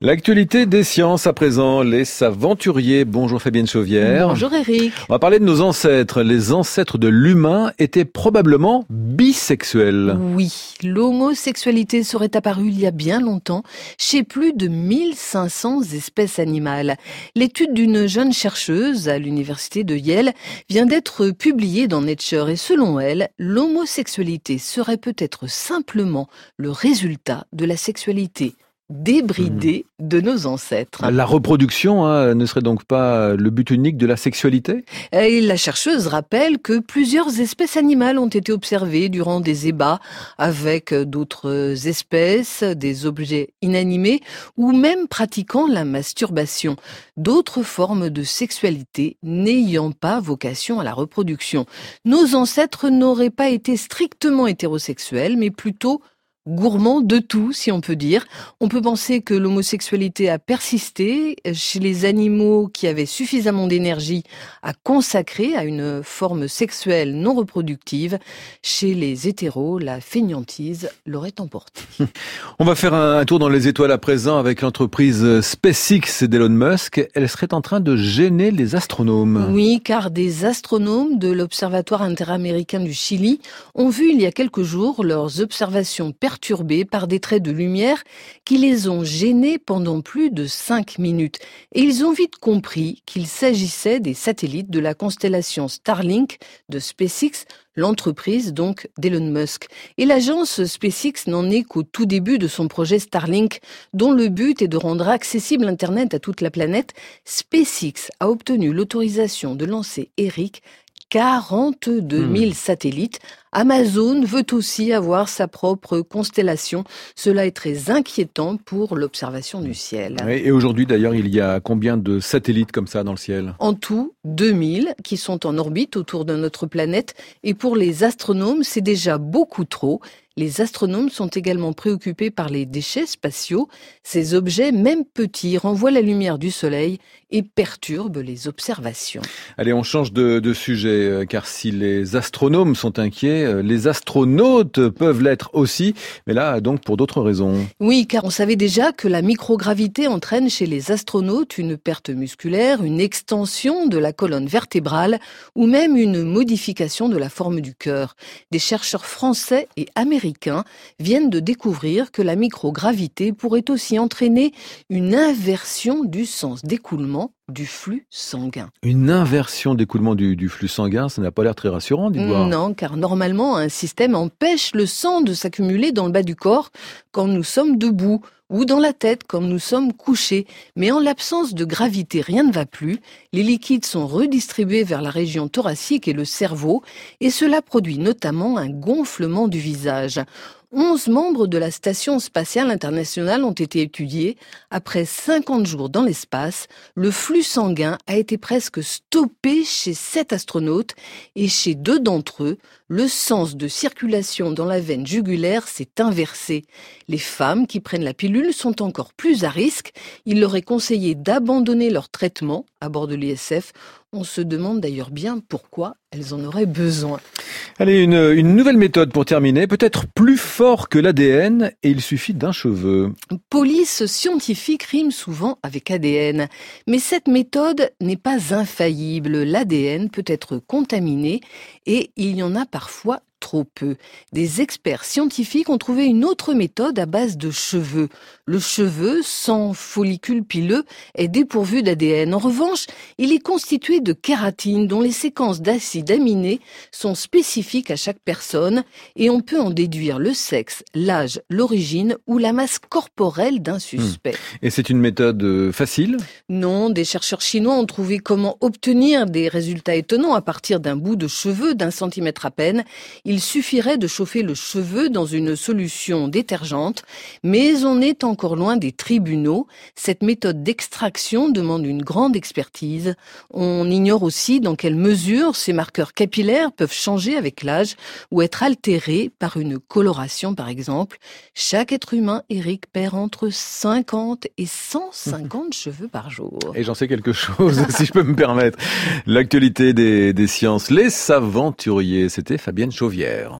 L'actualité des sciences à présent, les saventuriers. Bonjour Fabienne Chauvière. Bonjour Eric. On va parler de nos ancêtres. Les ancêtres de l'humain étaient probablement bisexuels. Oui, l'homosexualité serait apparue il y a bien longtemps chez plus de 1500 espèces animales. L'étude d'une jeune chercheuse à l'université de Yale vient d'être publiée dans Nature et selon elle, l'homosexualité serait peut-être simplement le résultat de la sexualité débridée de nos ancêtres. La reproduction ne serait donc pas le but unique de la sexualité ? Et la chercheuse rappelle que plusieurs espèces animales ont été observées durant des ébats avec d'autres espèces, des objets inanimés ou même pratiquant la masturbation. D'autres formes de sexualité n'ayant pas vocation à la reproduction. Nos ancêtres n'auraient pas été strictement hétérosexuels, mais plutôt gourmand de tout, si on peut dire. On peut penser que l'homosexualité a persisté chez les animaux qui avaient suffisamment d'énergie à consacrer à une forme sexuelle non reproductive. Chez les hétéros, la fainéantise l'aurait emporté. On va faire un tour dans les étoiles à présent avec l'entreprise SpaceX d'Elon Musk. Elle serait en train de gêner les astronomes. Oui, car des astronomes de l'Observatoire interaméricain du Chili ont vu il y a quelques jours leurs observations perturbés par des traits de lumière qui les ont gênés pendant plus de 5 minutes. Et ils ont vite compris qu'il s'agissait des satellites de la constellation Starlink de SpaceX, l'entreprise donc d'Elon Musk. Et l'agence SpaceX n'en est qu'au tout début de son projet Starlink, dont le but est de rendre accessible Internet à toute la planète. SpaceX a obtenu l'autorisation de lancer, Eric, 42 000 satellites. Amazon veut aussi avoir sa propre constellation. Cela est très inquiétant pour l'observation du ciel. Et aujourd'hui d'ailleurs, il y a combien de satellites comme ça dans le ciel ? En tout, 2000 qui sont en orbite autour de notre planète. Et pour les astronomes, c'est déjà beaucoup trop. Les astronomes sont également préoccupés par les déchets spatiaux. Ces objets, même petits, renvoient la lumière du soleil et perturbent les observations. Allez, on change de sujet, car si les astronomes sont inquiets, les astronautes peuvent l'être aussi, mais là, donc, pour d'autres raisons. Oui, car on savait déjà que la microgravité entraîne chez les astronautes une perte musculaire, une extension de la colonne vertébrale ou même une modification de la forme du cœur. Des chercheurs français et américains viennent de découvrir que la microgravité pourrait aussi entraîner une inversion du sens d'écoulement du flux sanguin. Une inversion d'écoulement du flux sanguin, ça n'a pas l'air très rassurant, dites-moi. Non, car normalement, un système empêche le sang de s'accumuler dans le bas du corps quand nous sommes debout ou dans la tête quand nous sommes couchés. Mais en l'absence de gravité, rien ne va plus. Les liquides sont redistribués vers la région thoracique et le cerveau, et cela produit notamment un gonflement du visage. 11 membres de la Station spatiale internationale ont été étudiés. Après 50 jours dans l'espace, le flux sanguin a été presque stoppé chez 7 astronautes et chez 2 d'entre eux, le sens de circulation dans la veine jugulaire s'est inversé. Les femmes qui prennent la pilule sont encore plus à risque. Il leur est conseillé d'abandonner leur traitement à bord de l'ISF. On se demande d'ailleurs bien pourquoi elles en auraient besoin. Allez, une nouvelle méthode pour terminer, peut-être plus fort que l'ADN, et il suffit d'un cheveu. Police scientifique rime souvent avec ADN, mais cette méthode n'est pas infaillible. L'ADN peut être contaminé et il y en a parfois trop peu. Des experts scientifiques ont trouvé une autre méthode à base de cheveux. Le cheveu, sans follicule pileux, est dépourvu d'ADN. En revanche, il est constitué de kératine, dont les séquences d'acides aminés sont spécifiques à chaque personne, et on peut en déduire le sexe, l'âge, l'origine ou la masse corporelle d'un suspect. Et c'est une méthode facile ? Non, des chercheurs chinois ont trouvé comment obtenir des résultats étonnants à partir d'un bout de cheveux d'1 centimètre à peine. Il suffirait de chauffer le cheveu dans une solution détergente, mais on est encore loin des tribunaux. Cette méthode d'extraction demande une grande expertise. On ignore aussi dans quelle mesure ces marqueurs capillaires peuvent changer avec l'âge ou être altérés par une coloration par exemple. Chaque être humain, Eric, perd entre 50 et 150 cheveux par jour. Et j'en sais quelque chose, si je peux me permettre. L'actualité des sciences, les saventuriers, c'était Fabienne Chauvière.